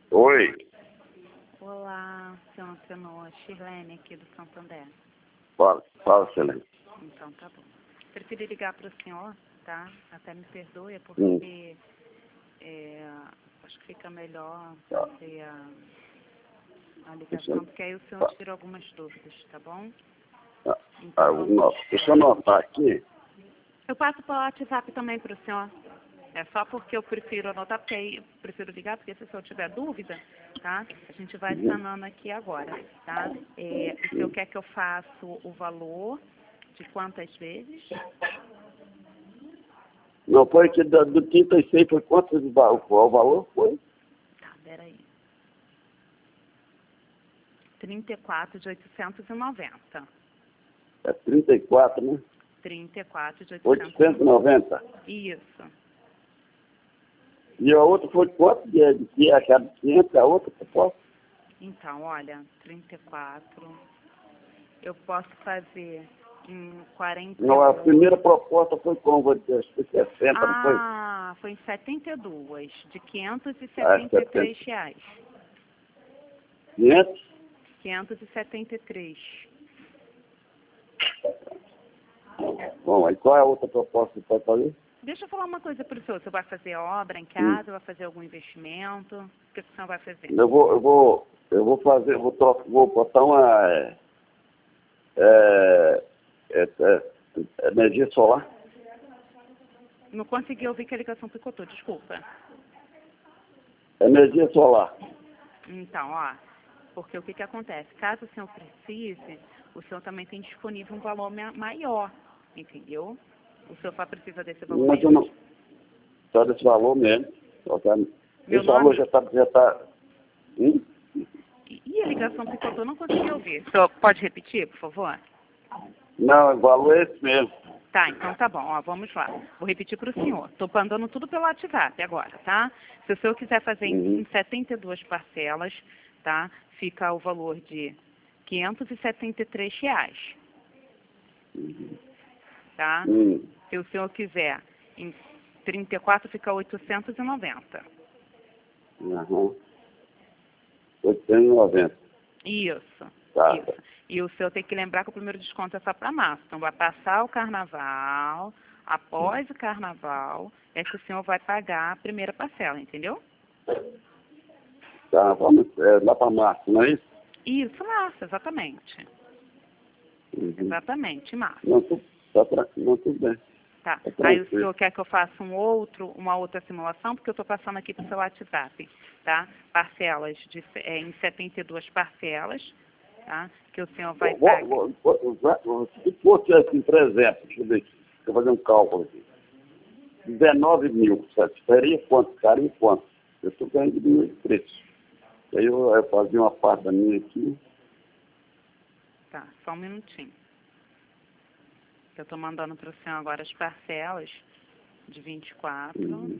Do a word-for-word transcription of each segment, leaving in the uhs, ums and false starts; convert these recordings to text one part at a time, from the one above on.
Oi, Olá, senhor Antenor, Shirlene aqui do Santander. fala, fala, excelente. Então, tá bom. Preferi ligar para o senhor, tá? Até me perdoe, é porque Hum. é, acho que fica melhor Tá. fazer a, a ligação, porque aí o senhor Tá. tira algumas dúvidas, tá bom? Ah, Então, ah, vamos não, deixa eu anotar aqui. Eu passo pelo WhatsApp também para o senhor. É só porque eu prefiro anotar, porque aí eu prefiro ligar, porque se o senhor tiver dúvida, tá? A gente vai sanando aqui agora, tá? É, o senhor quer que eu faça o valor de quantas vezes? Não, foi aqui do, do trinta e seis, foi quanto de valor? Qual o valor foi? Tá, peraí. trinta e quatro de oitocentos e noventa. É trinta e quatro, né? trinta e quatro de oitocentos e oitocentos e noventa. Isso. E a outra foi quanto? De, de, de, aquela de quinhentos, a outra proposta? Então, olha, trinta e quatro. Eu posso fazer em quarenta e Não, a dois. primeira proposta foi como? Vou dizer, acho que sessenta, não foi? Ah, foi em setenta e dois, de quinhentos e Ah, setenta e três reais. quinhentos? quinhentos e setenta e três. Bom, aí qual é a outra proposta que você pode fazer? Deixa eu falar uma coisa para o senhor. Você vai fazer obra em Hum. casa, vai fazer algum investimento? O que o senhor vai fazer? Eu vou, eu vou, eu vou fazer, vou, trocar, vou botar uma é, é, é, é, energia solar. Não consegui ouvir que a ligação picotou, desculpa. Energia solar. Então, ó, porque o que que acontece? Caso o senhor precise, o senhor também tem disponível um valor ma- maior, entendeu? O senhor só precisa desse valor Mas eu mesmo. não. Só desse valor mesmo. Só tá, Meu esse valor nome? já está. Já tá, hum? E e a ligação picotou, não consegui ouvir. O senhor pode repetir, por favor? Não, o valor é esse mesmo. Tá, então tá bom, ó, vamos lá. Vou repetir para o senhor. Estou mandando tudo pelo WhatsApp agora, tá? Se o senhor quiser fazer em, Uhum. em setenta e duas parcelas, tá? Fica o valor de quinhentos e setenta e três reais, tá? Hum. Se o senhor quiser em trinta e quatro, fica oitocentos e noventa. Uhum. oitocentos e noventa. Isso, Tá. isso. E o senhor tem que lembrar que o primeiro desconto é só para março. Então vai passar o carnaval, após o carnaval, é que o senhor vai pagar a primeira parcela, entendeu? Tá, vamos é, lá para março, não é isso? Isso, março, exatamente. Uhum. Exatamente, março. Não, tu, tá, tra- não, tudo bem. Tá. Tá Aí o tranquilo. senhor quer que eu faça um outro, uma outra simulação, porque eu estou passando aqui para o seu WhatsApp, tá? Parcelas de, é, em setenta e duas parcelas, tá? Que o senhor vai Vou, pagar. vou, vou, vou, vou, se fosse assim, por exemplo, deixa eu ver, deixa eu fazer um cálculo aqui. dezenove mil, certo? Seria quanto? Ficaria quanto? Eu estou ganhando diminuir o preço. Aí eu, eu fazia uma parte da minha aqui. Tá, só um minutinho. Eu estou mandando para o senhor agora as parcelas de vinte e quatro. Uhum.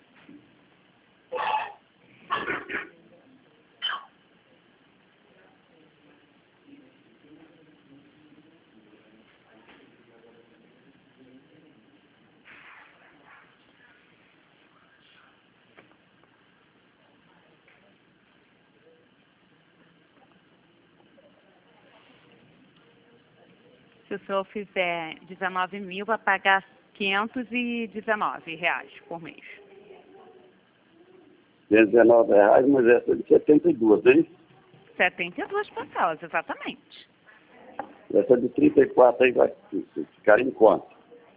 Se o senhor fizer dezenove mil, vai pagar quinhentos e dezenove reais por mês. dezenove reais, mas essa é de setenta e dois, hein? setenta e duas parcelas, exatamente. Essa de trinta e quatro aí vai ficar em quanto?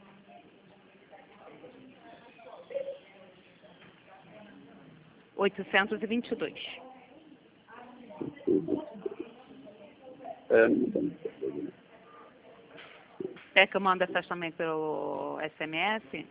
oitocentos e vinte e dois. É, não dá muita coisa, né? Quer que eu mande essas também pelo S M S?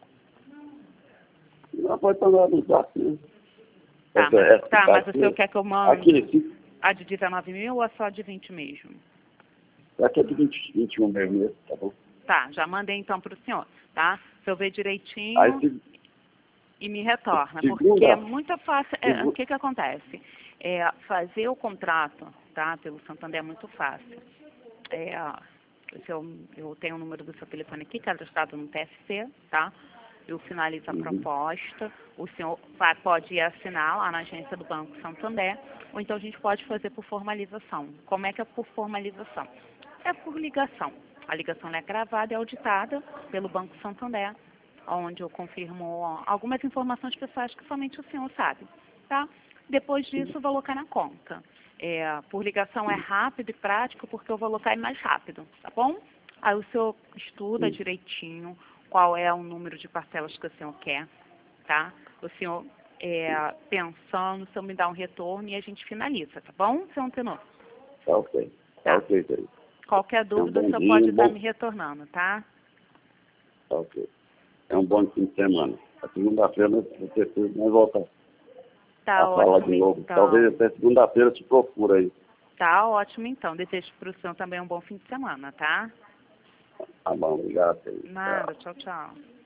Não, pode estar lá no zap, né? Tá, Essa, mas, essa que tá, tá mas o aqui, senhor quer que eu mande aqui, aqui, a de dezenove mil ou a só de vinte mesmo? aqui é de vinte, vinte e um mesmo, tá bom? Tá, já mandei então para o senhor, tá? Se eu ver direitinho Aí, se, e me retorna, porque segunda, é muito fácil. É, o segu- que que acontece? É, fazer o contrato, tá, pelo Santander é muito fácil. É, se eu, eu tenho o número do seu telefone aqui, cadastrado no T S C, tá? eu finalizo a Uhum. proposta, o senhor vai, pode ir assinar lá na agência do Banco Santander, ou então a gente pode fazer por formalização. Como é que é por formalização? É por ligação. A ligação é gravada e auditada pelo Banco Santander, onde eu confirmo algumas informações pessoais que somente o senhor sabe, tá? Depois disso, eu vou alocar na conta. É, por ligação é rápido e prático, porque eu vou alocar mais rápido, tá bom? Aí o senhor estuda direitinho qual é o número de parcelas que o senhor quer, tá? O senhor, é, pensando, o senhor me dá um retorno e a gente finaliza, tá bom, senhor Antenor? Tá ok. Tá, Tá. ok, querido. Qualquer É um dúvida, bom o senhor dia, pode um estar bom... me retornando, tá? Tá ok. É um bom fim de semana. A segunda-feira você precisa mais voltar Tá a falar ótimo, de novo. então. Talvez até segunda-feira te procura aí. Tá ótimo, então. Desejo para o senhor também um bom fim de semana, tá? Tá bom, obrigado, querido. Nada, tchau, tchau.